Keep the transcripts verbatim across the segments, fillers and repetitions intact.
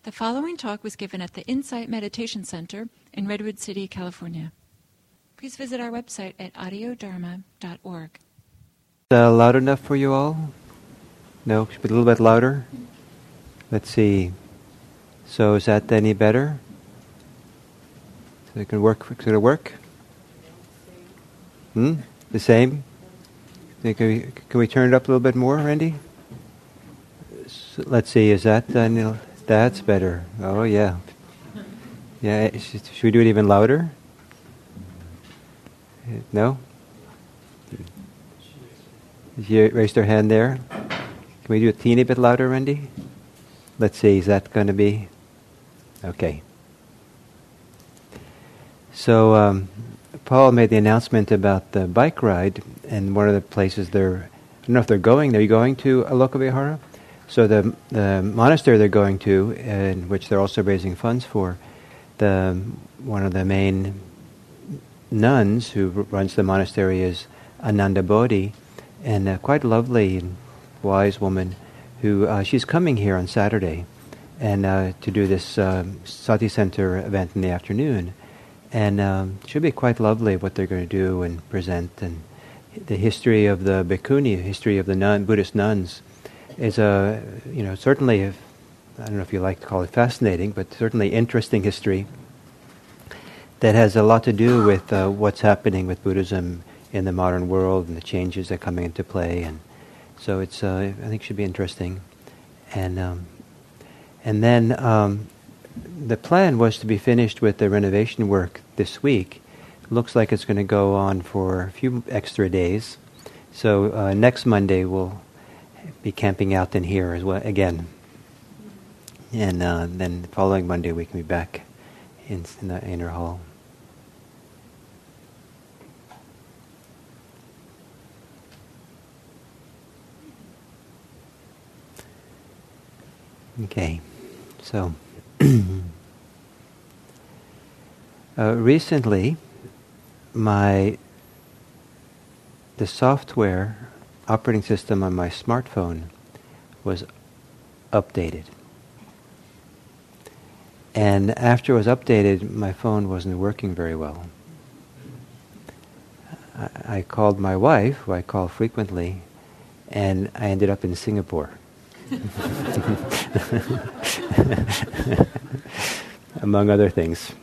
The following talk was given at the Insight Meditation Center in Redwood City, California. Please visit our website at audio dharma dot org. Is that loud enough for you all? No? Should be a little bit louder? Let's see. So is that any better? So it can work? Can it work? Hmm? The same? Can we, can we turn it up a little bit more, Randy? So let's see, is that... Uh, That's better. Oh, yeah. Yeah. Should we do it even louder? No? You raised their hand there. Can we do a teeny bit louder, Randy? Let's see. Is that going to be... Okay. So, um, Paul made the announcement about the bike ride, and one of the places they're... I don't know if they're going. Are you going to Alokavihara? So the the monastery they're going to, in which they're also raising funds for, the one of the main nuns who runs the monastery is Ananda Bodhi, and a quite lovely and wise woman who uh, she's coming here on Saturday, and uh, to do this uh, Sati Center event in the afternoon, and um, it should be quite lovely what they're going to do and present, and the history of the bhikkhuni, history of the nun, Buddhist nuns. Is a, you know, certainly, if, I don't know if you like to call it fascinating, but certainly interesting history that has a lot to do with uh, what's happening with Buddhism in the modern world and the changes that are coming into play. And so it's, uh, I think, should be interesting. And um, and then um, the plan was to be finished with the renovation work this week. Looks like it's going to go on for a few extra days. So uh, next Monday we'll be camping out in here as well again, and uh, then the following Monday we can be back in, in the inner hall. Okay, so uh, recently, my the software. operating system on my smartphone was updated. And after it was updated, my phone wasn't working very well. I, I called my wife, who I call frequently, and I ended up in Singapore. Among other things.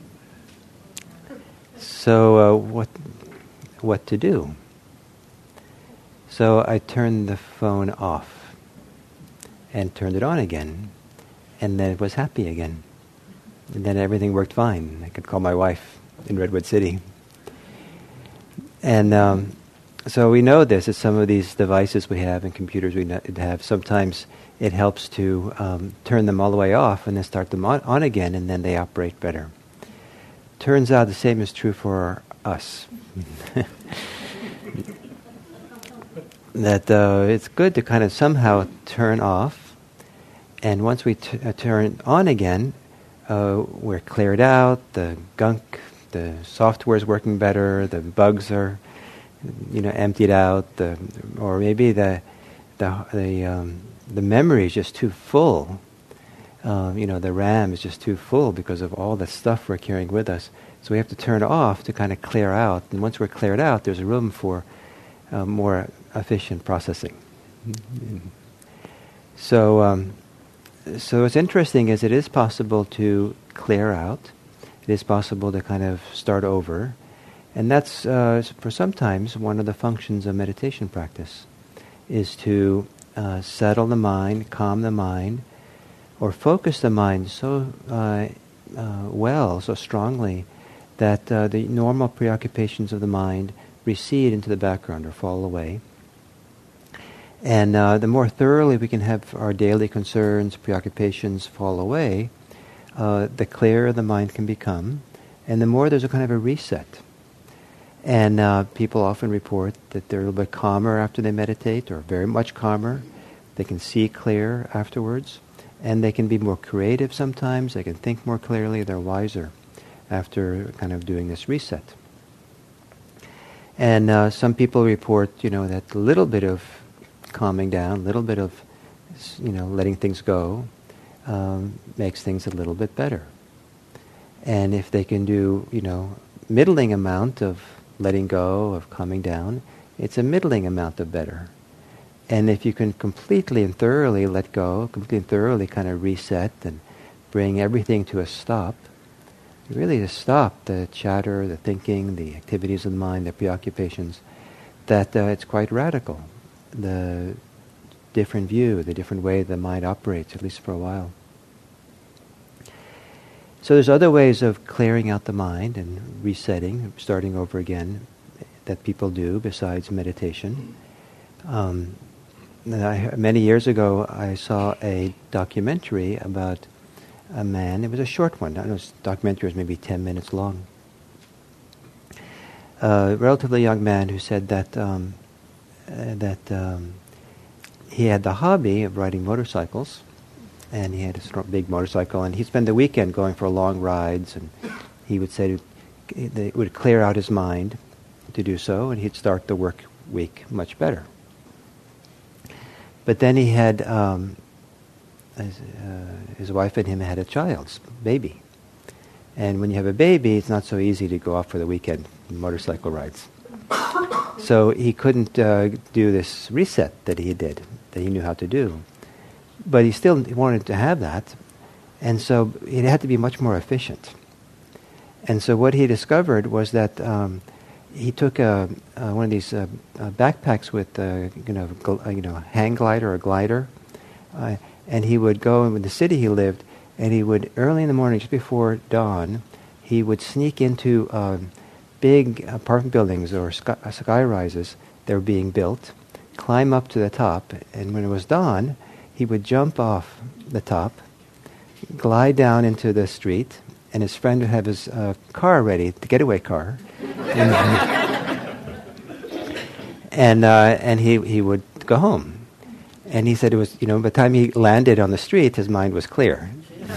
So uh, what what to do? So I turned the phone off and turned it on again, and then it was happy again. And then everything worked fine. I could call my wife in Redwood City. And um, so we know this, that some of these devices we have and computers we have, sometimes it helps to um, turn them all the way off and then start them on, on again, and then they operate better. Turns out the same is true for us. That uh, it's good to kind of somehow turn off, and once we t- uh, turn on again, uh, we're cleared out, the gunk, the software is working better, the bugs are, you know, emptied out, the, or maybe the the the, um, the memory is just too full. Uh, you know, the RAM is just too full because of all the stuff we're carrying with us. So we have to turn off to kind of clear out, and once we're cleared out, there's a room for uh, more efficient processing. So, um, so what's interesting is it is possible to clear out. It is possible to kind of start over, and that's uh, for sometimes one of the functions of meditation practice is to uh, settle the mind, calm the mind, or focus the mind so uh, uh, well, so strongly that uh, the normal preoccupations of the mind recede into the background or fall away. And uh, the more thoroughly we can have our daily concerns, preoccupations fall away, uh, the clearer the mind can become, and the more there's a kind of a reset. And uh, people often report that they're a little bit calmer after they meditate, or very much calmer. They can see clear afterwards, and they can be more creative sometimes. They can think more clearly. They're wiser after kind of doing this reset. And uh, some people report, you know, that a little bit of calming down, a little bit of, you know, letting things go, um, makes things a little bit better. And if they can do, you know, middling amount of letting go, of calming down, it's a middling amount of better. And if you can completely and thoroughly let go, completely and thoroughly kind of reset and bring everything to a stop, really to stop the chatter, the thinking, the activities of the mind, the preoccupations, that uh, it's quite radical, the different view, the different way the mind operates, at least for a while. So there's other ways of clearing out the mind and resetting, starting over again, that people do besides meditation. Um, I, many years ago, I saw a documentary about a man. It was a short one. I know this documentary was maybe ten minutes long. A relatively young man who said that um, uh, that um, he had the hobby of riding motorcycles, and he had a strong, big motorcycle, and he'd spend the weekend going for long rides, and he would say to, it would clear out his mind to do so, and he'd start the work week much better. But then he had, um, his, uh, his wife and him had a child, baby. And when you have a baby, it's not so easy to go off for the weekend motorcycle rides. So he couldn't uh, do this reset that he did, that he knew how to do. But he still wanted to have that, and so it had to be much more efficient. And so what he discovered was that um, he took a, uh, one of these uh, uh, backpacks with uh, you know gl- uh, you know hang glider or glider, uh, and he would go in the city he lived, and he would early in the morning, just before dawn, he would sneak into uh, big apartment buildings or sky, uh, sky rises that were being built, climb up to the top, and when it was dawn, he would jump off the top, glide down into the street, and his friend would have his uh, car ready, the getaway car, and and, uh, and he he would go home. And he said it was, you know, by the time he landed on the street, his mind was clear.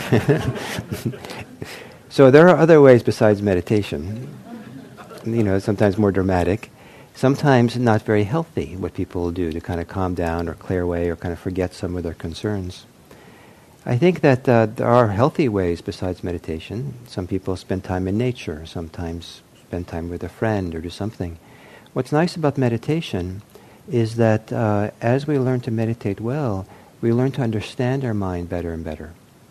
So there are other ways besides meditation, you know, sometimes more dramatic, sometimes not very healthy, what people will do to kind of calm down or clear away or kind of forget some of their concerns. I think that uh, there are healthy ways besides meditation. Some people spend time in nature, sometimes spend time with a friend or do something. What's nice about meditation is that uh, as we learn to meditate well, we learn to understand our mind better and better.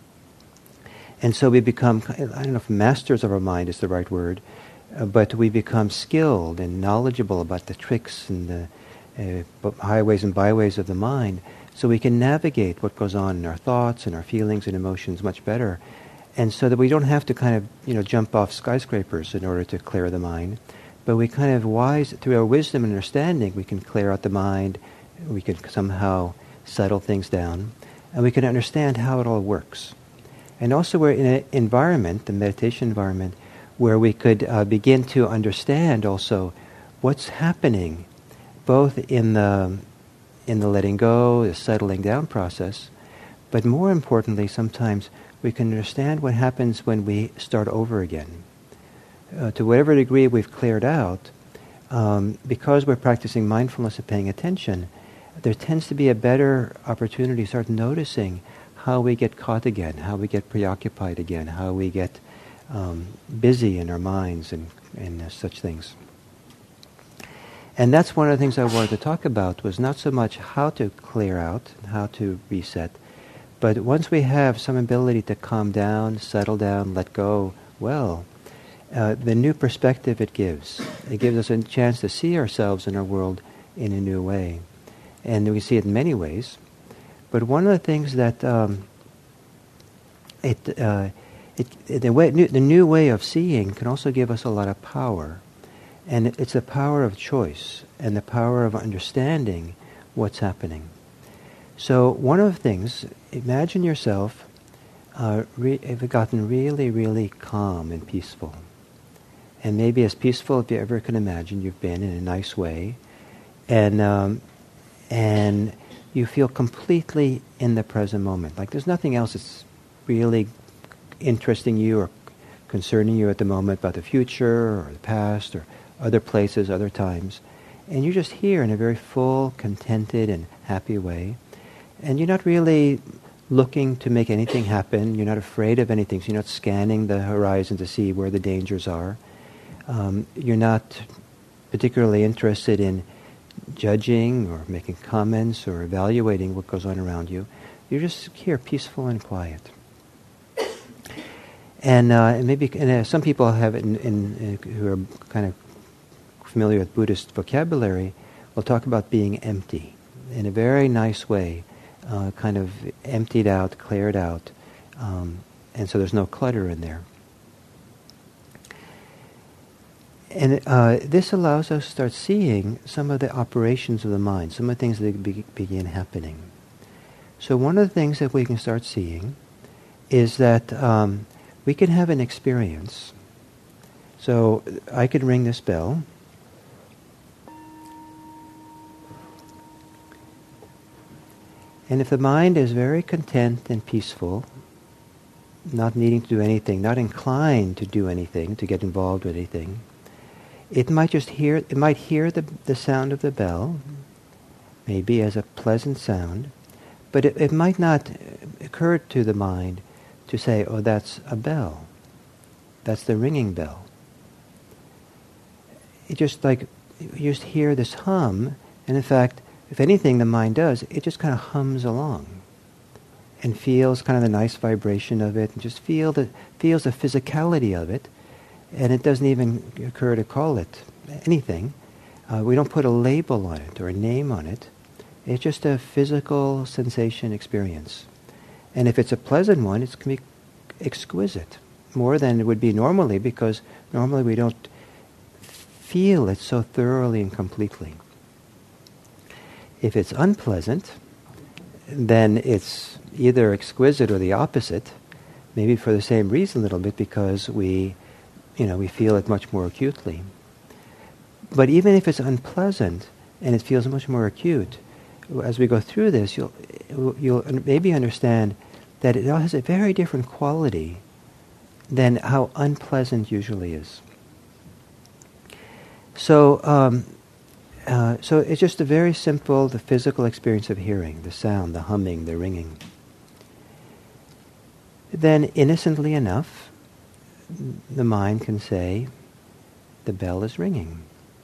And so we become, I don't know if masters of our mind is the right word, uh, but we become skilled and knowledgeable about the tricks and the uh, highways and byways of the mind, so we can navigate what goes on in our thoughts and our feelings and emotions much better, and so that we don't have to kind of, you know, jump off skyscrapers in order to clear the mind, but we kind of wise, through our wisdom and understanding, we can clear out the mind, we can somehow settle things down, and we can understand how it all works. And also we're in an environment, the meditation environment, where we could uh, begin to understand also what's happening, both in the in the letting go, the settling down process, but more importantly, sometimes we can understand what happens when we start over again. Uh, to whatever degree we've cleared out, um, because we're practicing mindfulness and paying attention, there tends to be a better opportunity to start noticing how we get caught again, how we get preoccupied again, how we get um, busy in our minds and, and uh, such things. And that's one of the things I wanted to talk about, was not so much how to clear out, how to reset, but once we have some ability to calm down, settle down, let go well, uh, the new perspective it gives. It gives us a chance to see ourselves in our world in a new way. And we see it in many ways. But one of the things that um, it, uh, it, it the, way, new, the new way of seeing can also give us a lot of power. And it's the power of choice and the power of understanding what's happening. So one of the things, imagine yourself uh, re- have gotten really, really calm and peaceful. And maybe as peaceful as you ever can imagine you've been in a nice way. And um, and you feel completely in the present moment. Like there's nothing else that's really interesting you or concerning you at the moment about the future or the past or other places, other times. And you're just here in a very full, contented, and happy way. And you're not really looking to make anything happen. You're not afraid of anything. So you're not scanning the horizon to see where the dangers are. Um, you're not particularly interested in judging or making comments or evaluating what goes on around you. You're just here, peaceful and quiet. And uh, maybe and, uh, some people have it in, in, uh, who are kind of familiar with Buddhist vocabulary will talk about being empty in a very nice way, uh, kind of emptied out, cleared out, um, and so there's no clutter in there. And uh, this allows us to start seeing some of the operations of the mind, some of the things that be- begin happening. So one of the things that we can start seeing is that um, we can have an experience. So I could ring this bell. And if the mind is very content and peaceful, not needing to do anything, not inclined to do anything, to get involved with anything, it might just hear, it might hear the, the sound of the bell, maybe as a pleasant sound, but it, it might not occur to the mind to say, oh, that's a bell. That's the ringing bell. It just like, you just hear this hum, and in fact, if anything the mind does, it just kind of hums along and feels kind of the nice vibration of it, and just feel the, feels the physicality of it, and it doesn't even occur to call it anything. Uh, we don't put a label on it or a name on it. It's just a physical sensation experience. And if it's a pleasant one, it's going to be exquisite, more than it would be normally, because normally we don't feel it so thoroughly and completely. If it's unpleasant, then it's either exquisite or the opposite, maybe for the same reason a little bit, because we, you know, we feel it much more acutely. But even if it's unpleasant and it feels much more acute, as we go through this, you'll you'll maybe understand that it has a very different quality than how unpleasant usually is. So, um, uh, so it's just a very simple, the physical experience of hearing, the sound, the humming, the ringing. Then, innocently enough, the mind can say, the bell is ringing.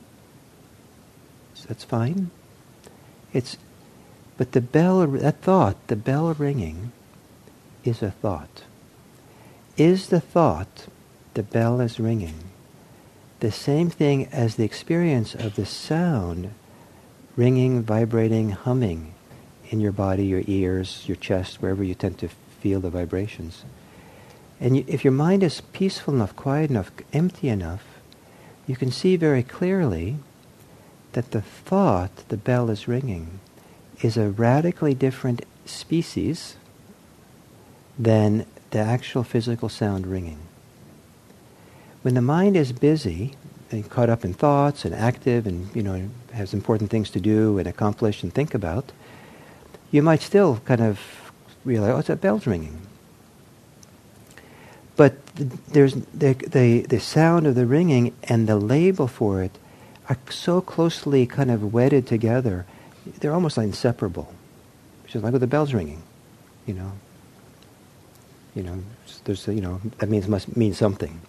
So that's fine. It's, but the bell, that thought, the bell ringing, is a thought. Is the thought, the bell is ringing, the same thing as the experience of the sound, ringing, vibrating, humming in your body, your ears, your chest, wherever you tend to feel the vibrations? And you, if your mind is peaceful enough, quiet enough, empty enough, you can see very clearly that the thought, the bell is ringing, is a radically different species than the actual physical sound ringing. When the mind is busy and caught up in thoughts and active and, you know, has important things to do and accomplish and think about, you might still kind of realize, oh, it's a bell's ringing. But there's the, the the sound of the ringing and the label for it are so closely kind of wedded together, they're almost like inseparable. It's just like, oh, the bell's ringing, you know. You know, there's you know that means must mean something.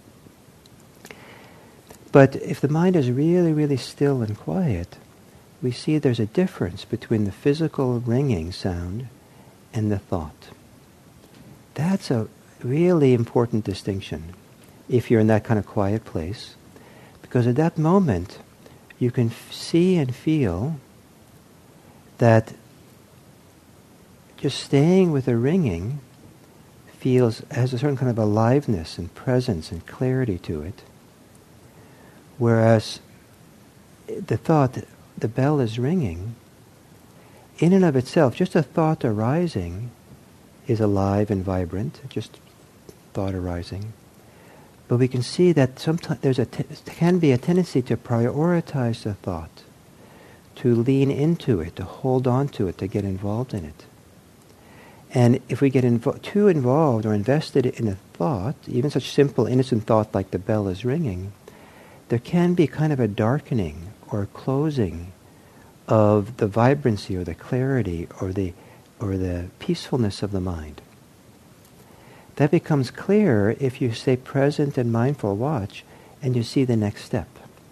But if the mind is really, really still and quiet, we see there's a difference between the physical ringing sound and the thought. That's a really important distinction if you're in that kind of quiet place, because at that moment you can f- see and feel that just staying with the ringing feels, has a certain kind of aliveness and presence and clarity to it, whereas the thought, the bell is ringing, in and of itself, just a thought arising is alive and vibrant, just thought arising. But we can see that sometimes there's a te- can be a tendency to prioritize the thought, to lean into it, to hold on to it, to get involved in it. And if we get invo- too involved or invested in a thought, even such simple, innocent thought like the bell is ringing, there can be kind of a darkening or a closing of the vibrancy or the clarity or the or the peacefulness of the mind. That becomes clearer if you stay present and mindful watch and you see the next step.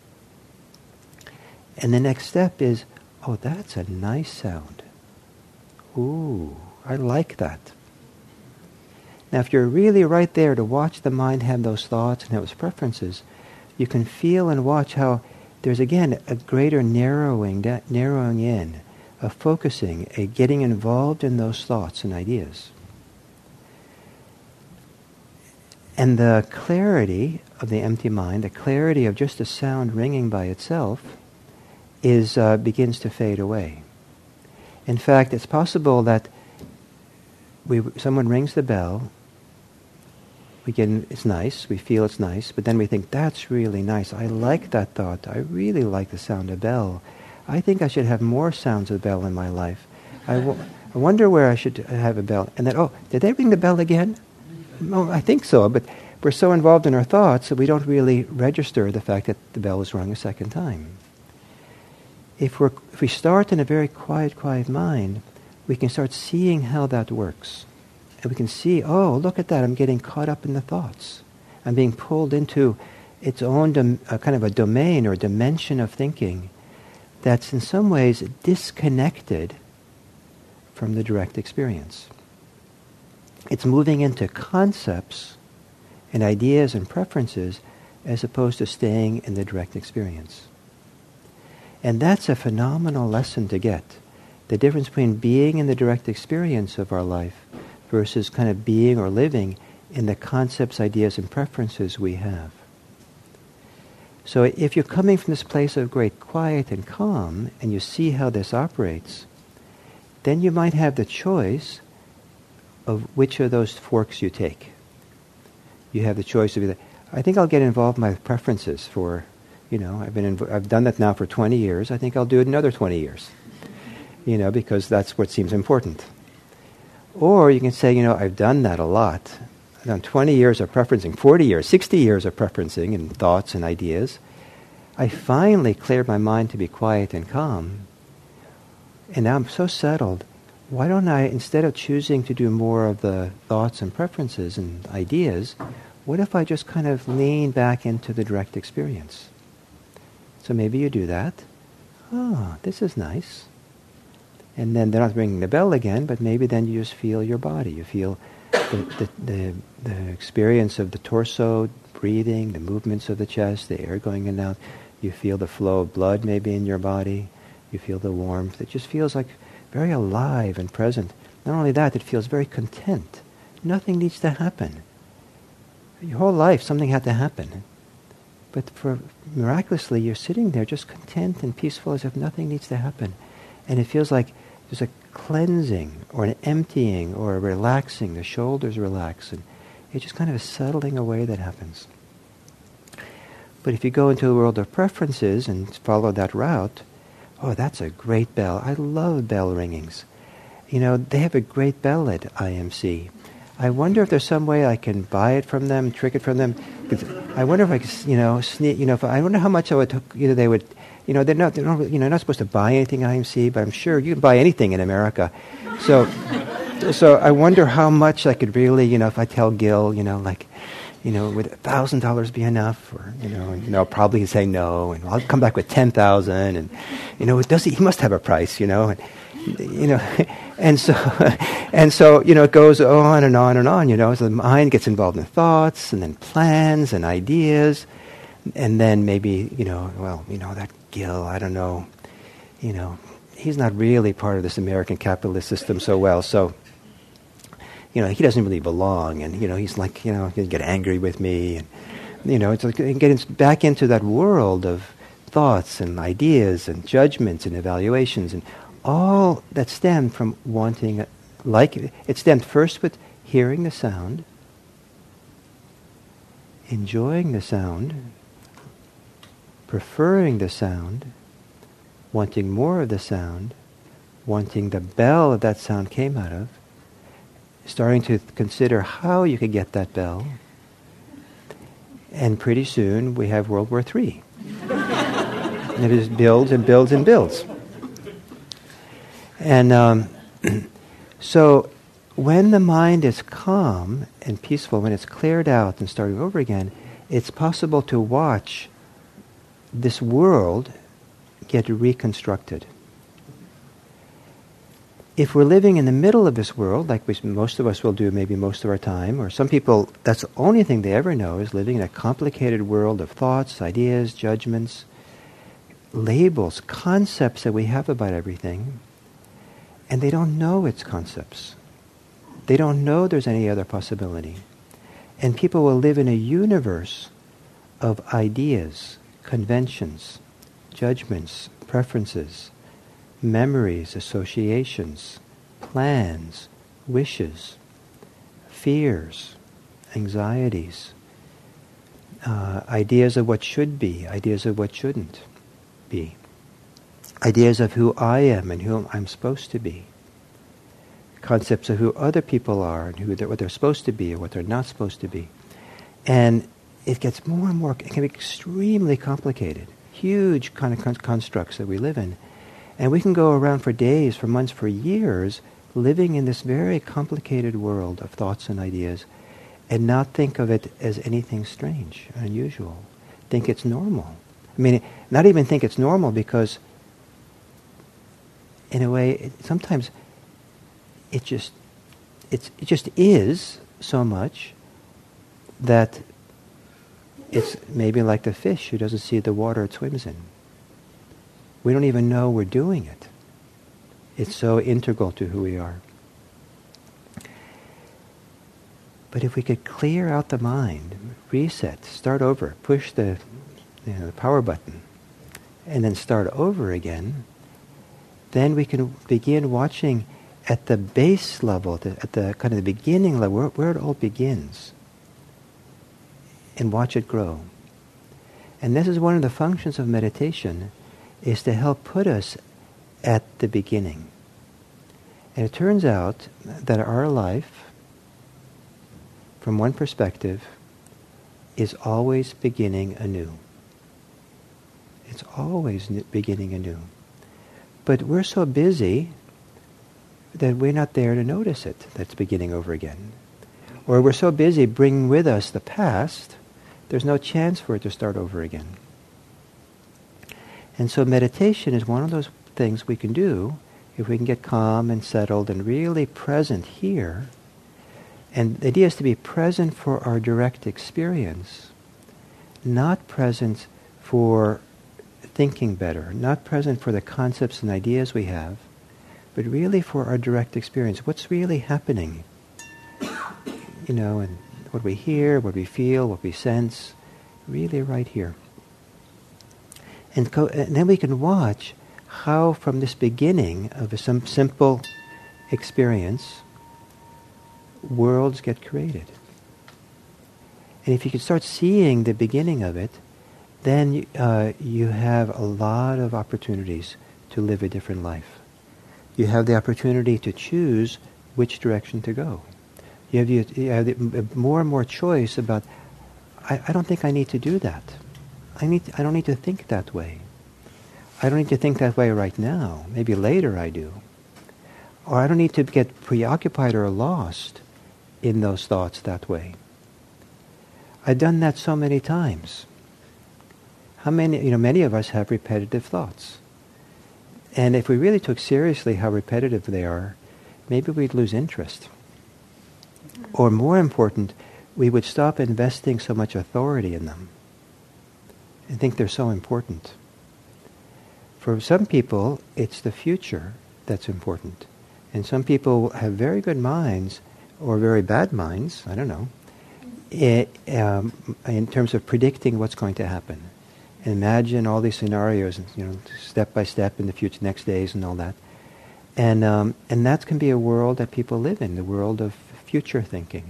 And the next step is, oh, that's a nice sound. Ooh, I like that. Now, if you're really right there to watch the mind have those thoughts and have those preferences, you can feel and watch how there's, again, a greater narrowing, narrowing in, a focusing, a getting involved in those thoughts and ideas. And the clarity of the empty mind, the clarity of just a sound ringing by itself, is uh, begins to fade away. In fact, it's possible that we someone rings the bell. We get it's nice. We feel it's nice, but then we think that's really nice. I like that thought. I really like the sound of bell. I think I should have more sounds of bell in my life. I, w- I wonder where I should have a bell. And then, oh, did they ring the bell again? Oh, I think so, but we're so involved in our thoughts that we don't really register the fact that the bell was rung a second time. If, we're, if we start in a very quiet, quiet mind, we can start seeing how that works. And we can see, oh, look at that, I'm getting caught up in the thoughts. I'm being pulled into its own dom- uh, kind of a domain or dimension of thinking that's in some ways disconnected from the direct experience. It's moving into concepts and ideas and preferences as opposed to staying in the direct experience. And that's a phenomenal lesson to get. The difference between being in the direct experience of our life versus kind of being or living in the concepts, ideas, and preferences we have. So if you're coming from this place of great quiet and calm, and you see how this operates, then you might have the choice of which of those forks you take. You have the choice of either, I think I'll get involved in my preferences for, you know, I've been inv- I've done that now for twenty years. I think I'll do it another twenty years. You know, because that's what seems important. Or you can say, you know, I've done that a lot. I've done twenty years of preferencing, forty years, sixty years of preferencing and thoughts and ideas. I finally cleared my mind to be quiet and calm. And now I'm so settled. Why don't I, instead of choosing to do more of the thoughts and preferences and ideas, what if I just kind of lean back into the direct experience? So maybe you do that. Oh, this is nice. And then they're not ringing the bell again, but maybe then you just feel your body. You feel the, the, the, the experience of the torso, breathing, the movements of the chest, the air going in and out. You feel the flow of blood maybe in your body. You feel the warmth. It just feels like very alive and present. Not only that, it feels very content. Nothing needs to happen. Your whole life, something had to happen. But for miraculously, you're sitting there just content and peaceful as if nothing needs to happen. And it feels like there's a cleansing or an emptying or a relaxing. The shoulders relax. And it's just kind of a settling away that happens. But if you go into the world of preferences and follow that route, oh, that's a great bell. I love bell ringings. You know, they have a great bell at I M C. I wonder if there's some way I can buy it from them, trick it from them. I wonder if I could, you know, sneak, you know, if, I wonder how much I would, you know, they would, you know, they're not, they're not, you know, not supposed to buy anything at I M C, but I'm sure you can buy anything in America. So, so I wonder how much I could really, you know, if I tell Gil, you know, like, you know, would a thousand dollars be enough? Or, you know, you know, probably he'd say no, and I'll come back with ten thousand, and, you know, does he, he must have a price, you know, and, you know, and so, and so, you know, it goes on and on and on, you know, so the mind gets involved in thoughts, and then plans and ideas, and then maybe, you know, well, you know, that Gil, I don't know, you know, he's not really part of this American capitalist system so well, so, you know, he doesn't really belong, and, you know, he's like, you know, he'll get angry with me, and, you know, it's like getting back into that world of thoughts and ideas and judgments and evaluations, and all that stemmed from wanting, like, it stemmed first with hearing the sound, enjoying the sound, preferring the sound, wanting more of the sound, wanting the bell that that sound came out of, starting to consider how you could get that bell, and pretty soon we have World War Three. And it just builds and builds and builds. And um, So when the mind is calm and peaceful, when it's cleared out and starting over again, it's possible to watch this world get reconstructed. If we're living in the middle of this world, like we, most of us will do maybe most of our time, or some people, that's the only thing they ever know is living in a complicated world of thoughts, ideas, judgments, labels, concepts that we have about everything, and they don't know it's concepts. They don't know there's any other possibility. And people will live in a universe of ideas, conventions, judgments, preferences, memories, associations, plans, wishes, fears, anxieties, uh, ideas of what should be, ideas of what shouldn't be, ideas of who I am and who I'm supposed to be, concepts of who other people are and who they're, what they're supposed to be or what they're not supposed to be. And it gets more and more, it can be extremely complicated, huge kind of con- constructs that we live in. And we can go around for days, for months, for years, living in this very complicated world of thoughts and ideas, and not think of it as anything strange, unusual. Think it's normal. I mean, not even think it's normal because, in a way, it, sometimes it just it's, it just is so much that it's maybe like the fish who doesn't see the water it swims in. We don't even know we're doing it. It's so integral to who we are. But if we could clear out the mind, reset, start over, push the, you know, the power button, and then start over again, then we can begin watching at the base level, at the, at the kind of the beginning level, where, where it all begins, and watch it grow. And this is one of the functions of meditation, is to help put us at the beginning. And it turns out that our life, from one perspective, is always beginning anew. It's always n- beginning anew. But we're so busy that we're not there to notice it, that's beginning over again. Or we're so busy bringing with us the past, there's no chance for it to start over again. And so meditation is one of those things we can do if we can get calm and settled and really present here. And the idea is to be present for our direct experience, not present for thinking better, not present for the concepts and ideas we have, but really for our direct experience. What's really happening? You know, and what we hear, what we feel, what we sense, really right here. And, co- and then we can watch how from this beginning of a, some simple experience, worlds get created. And if you can start seeing the beginning of it, then uh, you have a lot of opportunities to live a different life. You have the opportunity to choose which direction to go. You have, you, you have the, more and more choice about, I, I don't think I need to do that. I need. To, I don't need to think that way. I don't need to think that way right now. Maybe later I do. Or I don't need to get preoccupied or lost in those thoughts that way. I've done that so many times. How many, you know, many of us have repetitive thoughts. And if we really took seriously how repetitive they are, maybe we'd lose interest. Or more important, we would stop investing so much authority in them and think they're so important. For some people, it's the future that's important. And some people have very good minds or very bad minds, I don't know, it, um, in terms of predicting what's going to happen. Imagine all these scenarios, you know, step by step in the future, next days and all that. And um, and that can be a world that people live in, the world of future thinking.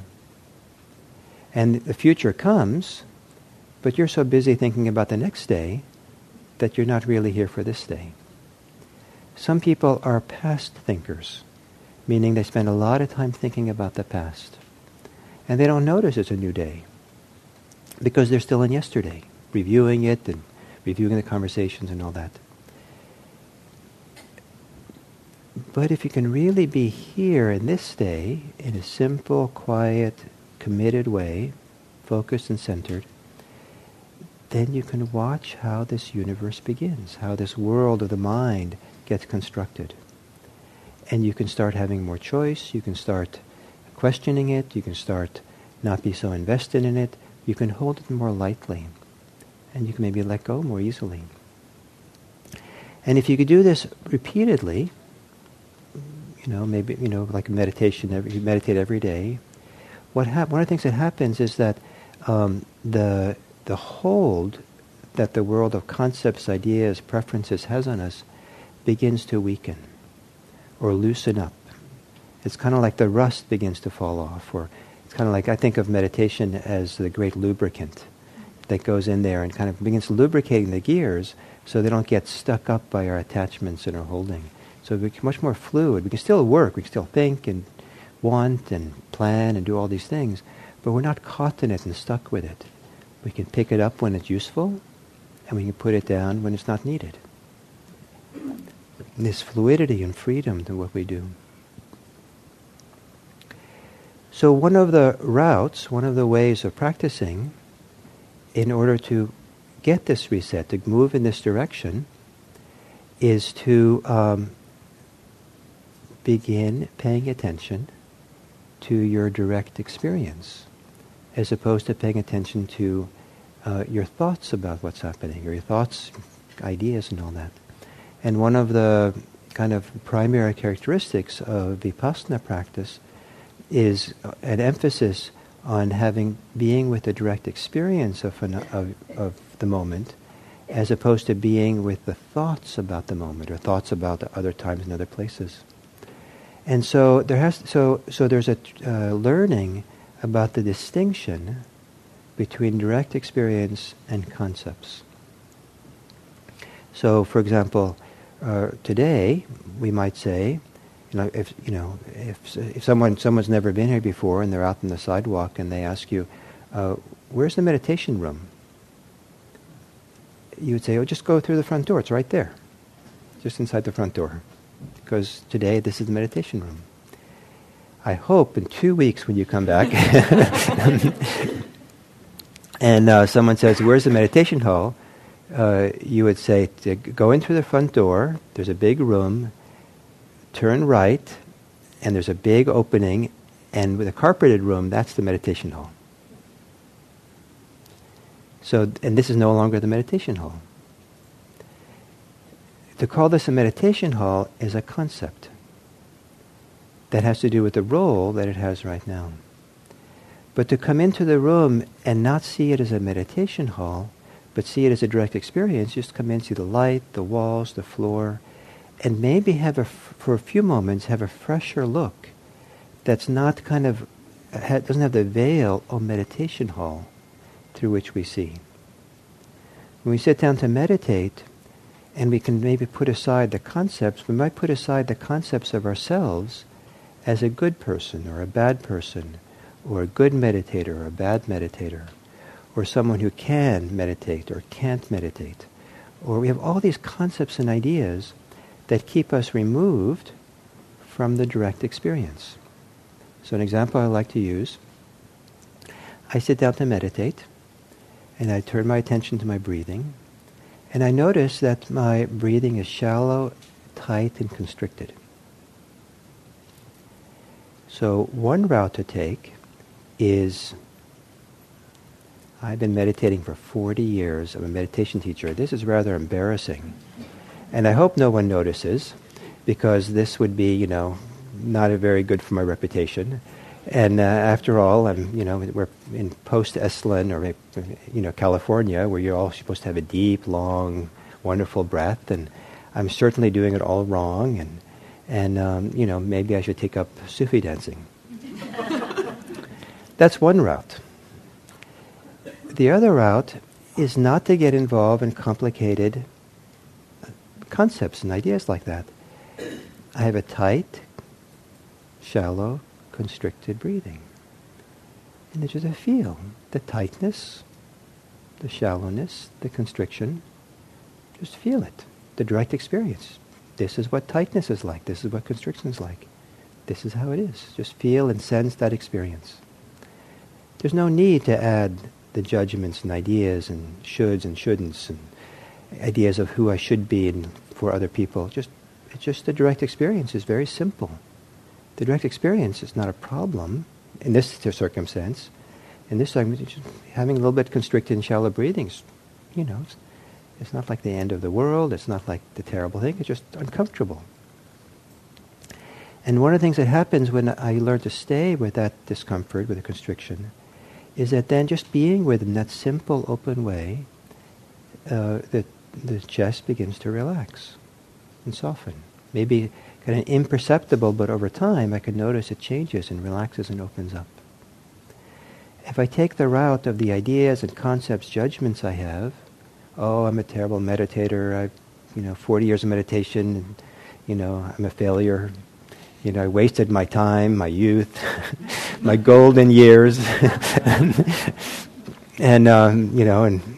And the future comes, but you're so busy thinking about the next day that you're not really here for this day. Some people are past thinkers, meaning they spend a lot of time thinking about the past. And they don't notice it's a new day because they're still in yesterday, reviewing it and reviewing the conversations and all that. But if you can really be here in this day, in a simple, quiet, committed way, focused and centered, then you can watch how this universe begins, how this world of the mind gets constructed. And you can start having more choice, you can start questioning it, you can start not be so invested in it, you can hold it more lightly, and you can maybe let go more easily. And if you could do this repeatedly, you know, maybe, you know, like meditation, every, you meditate every day, what hap- one of the things that happens is that um, the the hold that the world of concepts, ideas, preferences has on us begins to weaken or loosen up. It's kind of like the rust begins to fall off, or it's kind of like, I think of meditation as the great lubricant that goes in there and kind of begins lubricating the gears so they don't get stuck up by our attachments and our holding. So we become much more fluid. We can still work, we can still think and want and plan and do all these things, but we're not caught in it and stuck with it. We can pick it up when it's useful, and we can put it down when it's not needed. This fluidity and freedom to what we do. So one of the routes, one of the ways of practicing in order to get this reset, to move in this direction, is to um, begin paying attention to your direct experience, as opposed to paying attention to uh, your thoughts about what's happening, or your thoughts, ideas and all that. And one of the kind of primary characteristics of Vipassana practice is an emphasis on having, being with the direct experience of, an, of, of the moment, as opposed to being with the thoughts about the moment, or thoughts about the other times and other places. And so there has, so so there's a uh, learning about the distinction between direct experience and concepts. So, for example, uh, today we might say, you know, if you know, if if someone someone's never been here before and they're out on the sidewalk and they ask you, uh, "Where's the meditation room?" You would say, "Oh, just go through the front door. It's right there, just inside the front door." Because today this is the meditation room. I hope in two weeks when you come back and uh, someone says, "Where's the meditation hall?" Uh, you would say, to go in through the front door, there's a big room, turn right, and there's a big opening, and with a carpeted room, that's the meditation hall. So, and this is no longer the meditation hall. To call this a meditation hall is a concept that has to do with the role that it has right now. But to come into the room and not see it as a meditation hall, but see it as a direct experience, just come in, see the light, the walls, the floor, and maybe have a, f- for a few moments, have a fresher look that's not kind of, ha- doesn't have the veil of meditation hall through which we see. When we sit down to meditate, and we can maybe put aside the concepts, we might put aside the concepts of ourselves as a good person or a bad person, or a good meditator or a bad meditator, or someone who can meditate or can't meditate. Or we have all these concepts and ideas that keep us removed from the direct experience. So an example I like to use, I sit down to meditate, and I turn my attention to my breathing, and I notice that my breathing is shallow, tight, and constricted. So one route to take is, I've been meditating for forty years. I'm a meditation teacher. This is rather embarrassing. And I hope no one notices, because this would be, you know, not a very good for my reputation. And uh, after all, I'm, you know, we're in post-Esalen, or, you know, California, where you're all supposed to have a deep, long, wonderful breath, and I'm certainly doing it all wrong, and, and um, you know, maybe I should take up Sufi dancing. That's one route. The other route is not to get involved in complicated concepts and ideas like that. I have a tight, shallow, constricted breathing. And just to feel the tightness, the shallowness, the constriction. Just feel it. The direct experience. this is what tightness is like. This is what constriction is like. This is how it is. Just feel and sense that experience. There's no need to add the judgments and ideas and shoulds and shouldn'ts and ideas of who I should be and for other people. Just, it's just the direct experience is very simple. The direct experience is not a problem in this circumstance. In this circumstance, having a little bit constricted and shallow breathing, is, you know, it's, it's not like the end of the world. It's not like the terrible thing. It's just uncomfortable. And one of the things that happens when I learn to stay with that discomfort, with the constriction, is that then just being with in that simple, open way, uh, the, the chest begins to relax and soften. Maybe kind of imperceptible, but over time I can notice it changes and relaxes and opens up. If I take the route of the ideas and concepts, judgments I have, oh, I'm a terrible meditator, I've, you know, forty years of meditation, and, you know, I'm a failure, you know, I wasted my time, my youth, my golden years, and, um, you know, and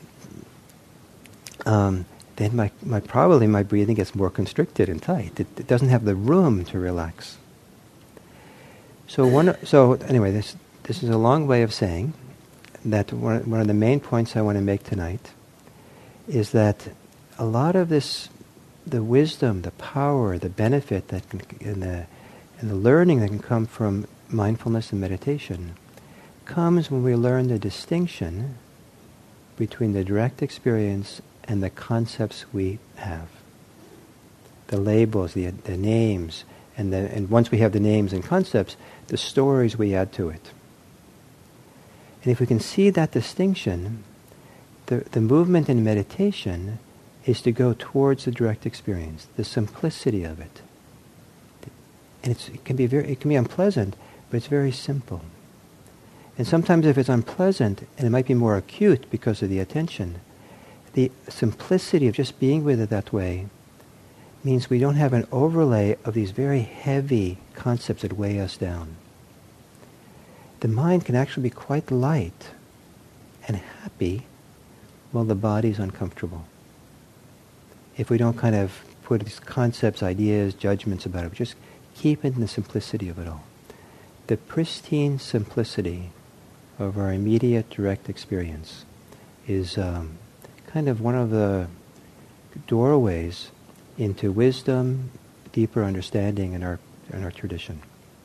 um, then my, my probably my breathing gets more constricted and tight. It, it doesn't have the room to relax. So one, so anyway, this this is a long way of saying that one one of the main points I want to make tonight is that a lot of this, the wisdom, the power, the benefit that can, and the and the learning that can come from mindfulness and meditation comes when we learn the distinction between the direct experience and the concepts we have, the labels, the the names, and the and once we have the names and concepts, the stories we add to it. And if we can see that distinction, the the movement in meditation is to go towards the direct experience, the simplicity of it. And it's, it can be very, it can be unpleasant, but it's very simple. And sometimes if it's unpleasant, and it might be more acute because of the attention, the simplicity of just being with it that way means we don't have an overlay of these very heavy concepts that weigh us down. The mind can actually be quite light and happy while the body's uncomfortable. If we don't kind of put these concepts, ideas, judgments about it, but just keep it in the simplicity of it all. The pristine simplicity of our immediate direct experience is um, kind of one of the doorways into wisdom, deeper understanding in our in our tradition.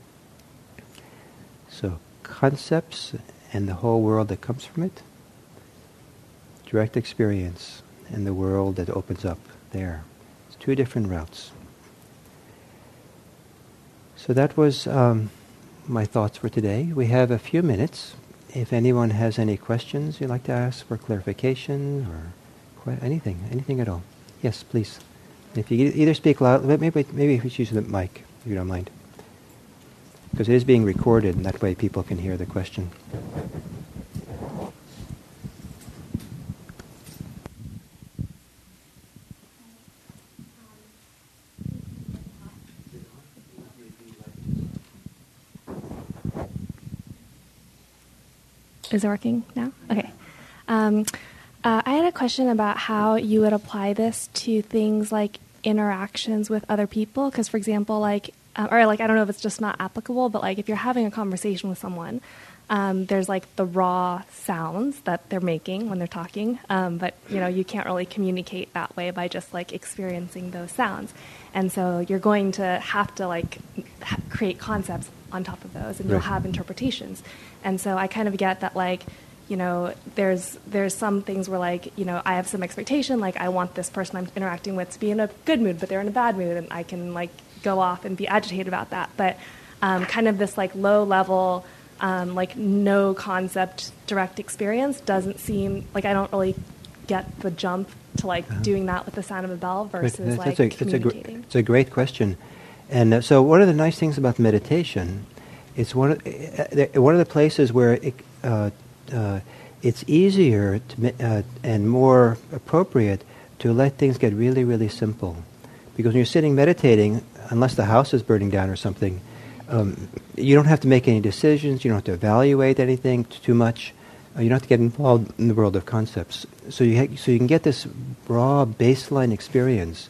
So concepts and the whole world that comes from it, direct experience and the world that opens up there. It's two different routes. So that was um, my thoughts for today. We have a few minutes. If anyone has any questions you'd like to ask for clarification or que- anything, anything at all. Yes, please. If you either speak loud, maybe maybe if you use the mic, if you don't mind. Because it is being recorded, and that way people can hear the question. Is it working now? Okay. Um, uh, I had a question about how you would apply this to things like interactions with other people. Because, for example, like, uh, or like, I don't know if it's just not applicable, but like if you're having a conversation with someone, um, there's like the raw sounds that they're making when they're talking. Um, but, you know, you can't really communicate that way by just like experiencing those sounds. And so you're going to have to like ha- create concepts on top of those, and right. You'll have interpretations. And so I kind of get that, like, you know, there's there's some things where, like, you know, I have some expectation, like, I want this person I'm interacting with to be in a good mood, but they're in a bad mood, and I can, like, go off and be agitated about that. But um, kind of this, like, low-level, um, like, no-concept direct experience doesn't seem, like, I don't really get the jump to, like, uh-huh. doing that with the sound of a bell versus, that's, like, that's a, communicating. It's a, gr- it's a great question. And uh, so one of the nice things about meditation, it's one of, uh, one of the places where it, uh, uh, it's easier to, uh, and more appropriate to let things get really, really simple. Because when you're sitting meditating, unless the house is burning down or something, um, you don't have to make any decisions, you don't have to evaluate anything t- too much, uh, you don't have to get involved in the world of concepts. So you, ha- so you can get this raw baseline experience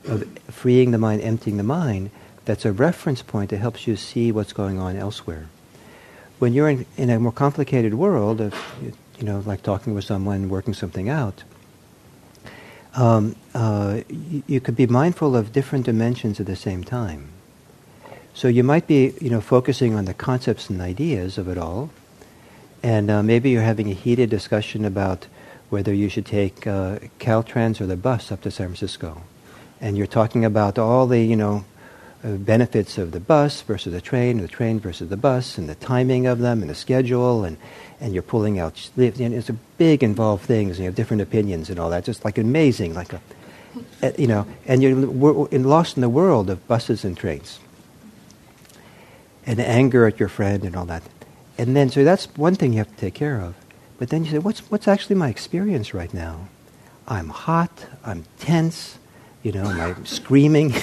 of freeing the mind, emptying the mind, that's a reference point that helps you see what's going on elsewhere. When you're in, in a more complicated world of, you know, like talking with someone, working something out, um, uh, you, you could be mindful of different dimensions at the same time. So you might be, you know, focusing on the concepts and ideas of it all, and uh, maybe you're having a heated discussion about whether you should take uh, Caltrans or the bus up to San Francisco, and you're talking about all the, you know, uh, benefits of the bus versus the train, or the train versus the bus, and the timing of them, and the schedule, and, and you're pulling out. You know, it's a big involved things, and you have different opinions and all that. Just like amazing, like a, uh, you know, and you're we're lost in the world of buses and trains, and anger at your friend and all that. And then, so that's one thing you have to take care of. But then you say, what's what's actually my experience right now? I'm hot, I'm tense, you know, I'm screaming.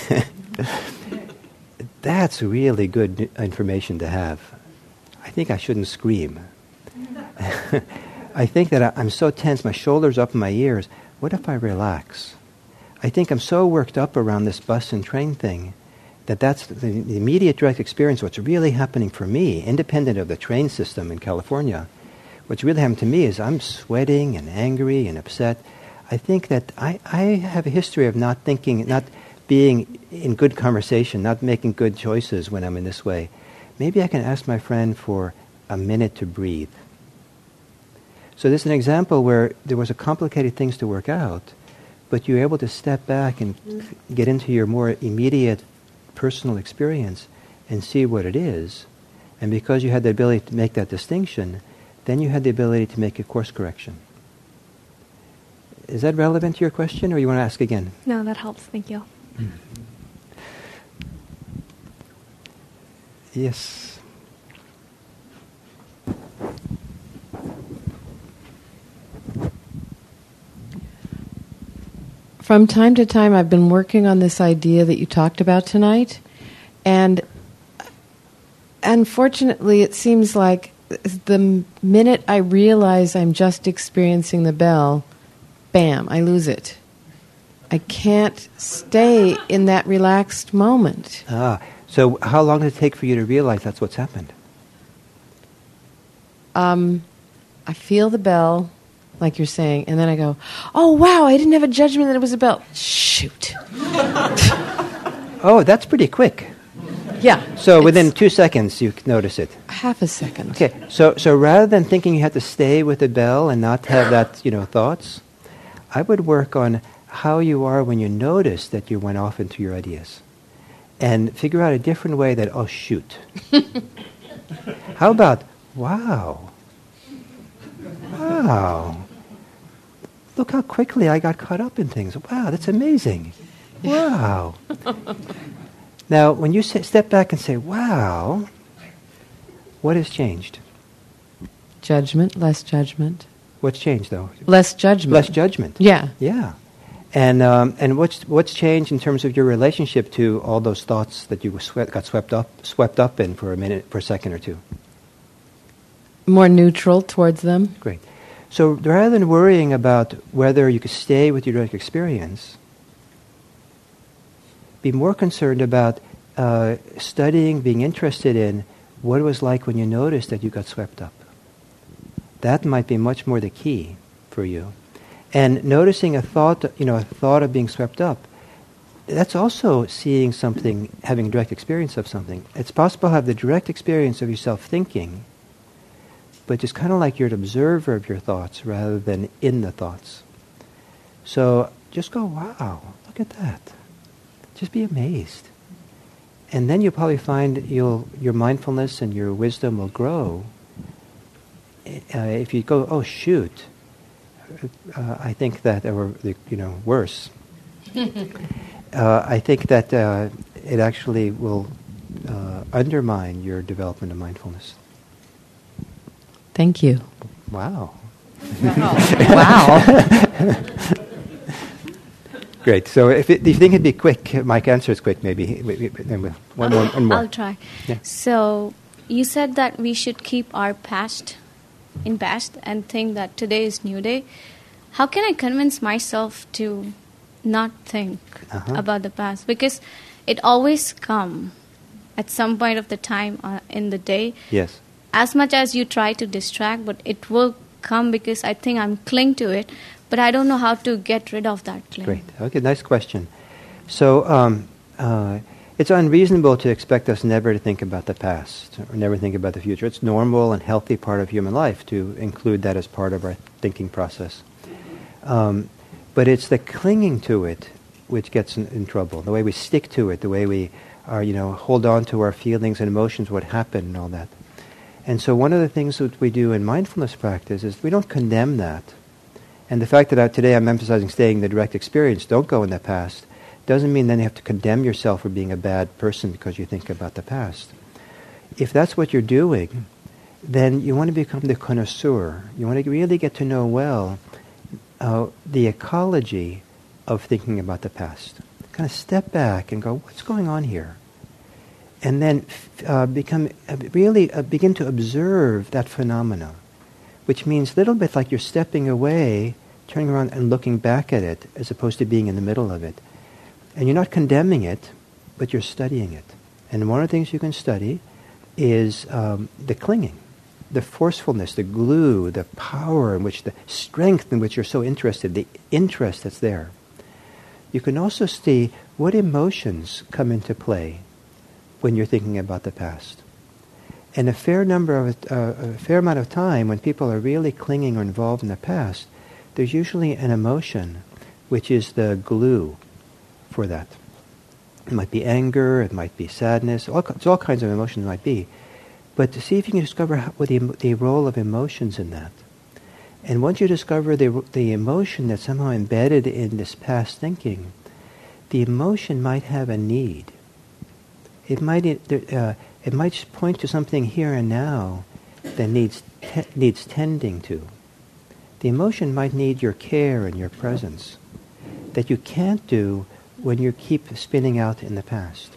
That's really good information to have. I think I shouldn't scream. I think that I, I'm so tense, my shoulders up in my ears. What if I relax? I think I'm so worked up around this bus and train thing that that's the, the immediate direct experience, what's really happening for me, independent of the train system in California. What's really happening to me is I'm sweating and angry and upset. I think that I, I have a history of not thinking, not being in good conversation, not making good choices when I'm in this way. Maybe I can ask my friend for a minute to breathe. So this is an example where there was a complicated things to work out, but you're able to step back and get into your more immediate personal experience and see what it is. And because you had the ability to make that distinction, then you had the ability to make a course correction. Is that relevant to your question, or you want to ask again? No, that helps. Thank you. Mm. Yes. From time to time, I've been working on this idea that you talked about tonight, and unfortunately, it seems like the minute I realize I'm just experiencing the bell, bam, I lose it. I can't stay in that relaxed moment. Ah, so how long does it take for you to realize that's what's happened? Um, I feel the bell, like you're saying, and then I go, oh, wow, I didn't have a judgment that it was a bell. Shoot. Oh, that's pretty quick. Yeah. So within two seconds, you notice it. Half a second. Okay. So so rather than thinking you have to stay with the bell and not have that, you know, thoughts, I would work on how you are when you notice that you went off into your ideas, and figure out a different way that, oh, shoot. How about, wow. Wow. Look how quickly I got caught up in things. Wow, that's amazing. Wow. Now, when you sit, step back and say, wow, what has changed? Judgment, less judgment. What's changed, though? Less judgment. Less judgment. Yeah. Yeah. And um, and what's what's changed in terms of your relationship to all those thoughts that you swept, got swept up swept up in for a minute, for a second or two? More neutral towards them. Great. So rather than worrying about whether you could stay with your direct experience, be more concerned about uh, studying, being interested in what it was like when you noticed that you got swept up. That might be much more the key for you. And noticing a thought, you know, a thought of being swept up, that's also seeing something, having a direct experience of something. It's possible to have the direct experience of yourself thinking, but it's kind of like you're an observer of your thoughts rather than in the thoughts. So just go, wow, look at that. Just be amazed. And then you'll probably find you'll, your mindfulness and your wisdom will grow. Uh, if you go, oh, shoot, uh, I think that, or, you know, worse, uh, I think that uh, it actually will uh, undermine your development of mindfulness. Thank you. Wow. Wow. Great. So if, it, if you think it'd be quick, Mike, answer is quick, maybe. Then we'll, one more. One more. I'll try. Yeah. So you said that we should keep our past in past and think that today is new day. How can I convince myself to not think Uh-huh. about the past, because it always come at some point of the time uh, in the day. Yes. As much as you try to distract, but it will come because I think I'm cling to it, but I don't know how to get rid of that cling. Great. Okay, nice question. So um, uh, it's unreasonable to expect us never to think about the past or never think about the future. It's normal and healthy part of human life to include that as part of our thinking process. Um, but it's the clinging to it which gets in, in trouble. The way we stick to it, the way we are, you know, hold on to our feelings and emotions, what happened and all that. And so one of the things that we do in mindfulness practice is we don't condemn that. And the fact that I, today I'm emphasizing staying in the direct experience, don't go in the past, doesn't mean then you have to condemn yourself for being a bad person because you think about the past. If that's what you're doing, then you want to become the connoisseur. You want to really get to know well uh, the ecology of thinking about the past. Kind of step back and go, what's going on here? And then uh, become uh, really uh, begin to observe that phenomena, which means a little bit like you're stepping away, turning around and looking back at it, as opposed to being in the middle of it. And you're not condemning it, but you're studying it. And one of the things you can study is um, the clinging, the forcefulness, the glue, the power in which, the strength in which you're so interested, the interest that's there. You can also see what emotions come into play when you're thinking about the past. And a fair number of uh, a fair amount of time, when people are really clinging or involved in the past, there's usually an emotion which is the glue for that. It might be anger, it might be sadness, all, it's all kinds of emotions it might be. But to see if you can discover how, what the, the role of emotions in that. And once you discover the, the emotion that's somehow embedded in this past thinking, the emotion might have a need. It might uh, it might point to something here and now that needs te- needs tending to. The emotion might need your care and your presence that you can't do when you keep spinning out in the past.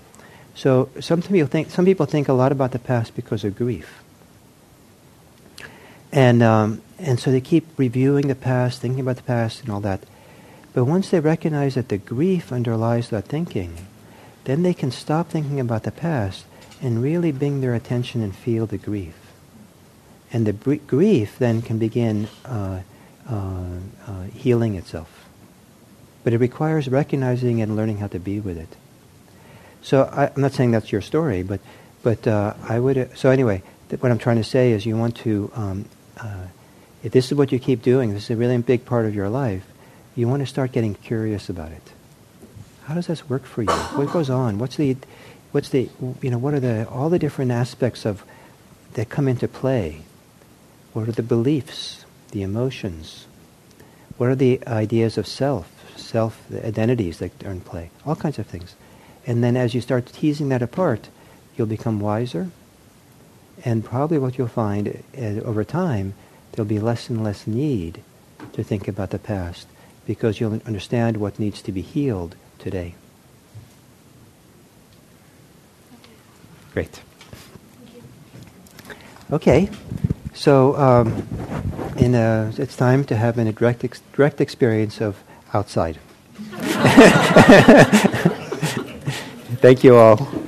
So some people think some people think a lot about the past because of grief, and um, and so they keep reviewing the past, thinking about the past, and all that. But once they recognize that the grief underlies that thinking, then they can stop thinking about the past and really bring their attention and feel the grief. And the br- grief then can begin uh, uh, uh, healing itself. But it requires recognizing and learning how to be with it. So I, I'm not saying that's your story, but but uh, I would. Uh, so anyway, th- what I'm trying to say is, you want to, um, uh, if this is what you keep doing, this is a really big part of your life, you want to start getting curious about it. How does this work for you? What goes on? What's the, what's the, you know, what are the all the different aspects of that come into play? What are the beliefs, the emotions? What are the ideas of self, self the identities that are in play? All kinds of things. And then as you start teasing that apart, you'll become wiser. And probably what you'll find uh, over time, there'll be less and less need to think about the past, because you'll understand what needs to be healed today. Great. Okay, so um, in a, it's time to have a direct ex- direct experience of outside. Thank you all.